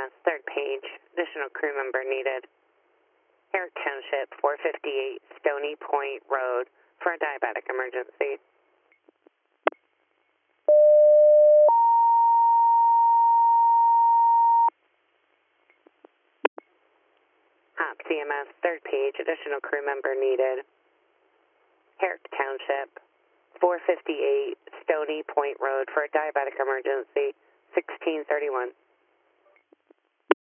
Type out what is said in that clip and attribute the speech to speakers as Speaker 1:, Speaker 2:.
Speaker 1: CMS, third page, additional crew member needed. Herrick Township, 458 Stony Point Road for a diabetic emergency. Hop CMS, third page, additional crew member needed. Herrick Township, 458 Stony Point Road for a diabetic emergency, 1631.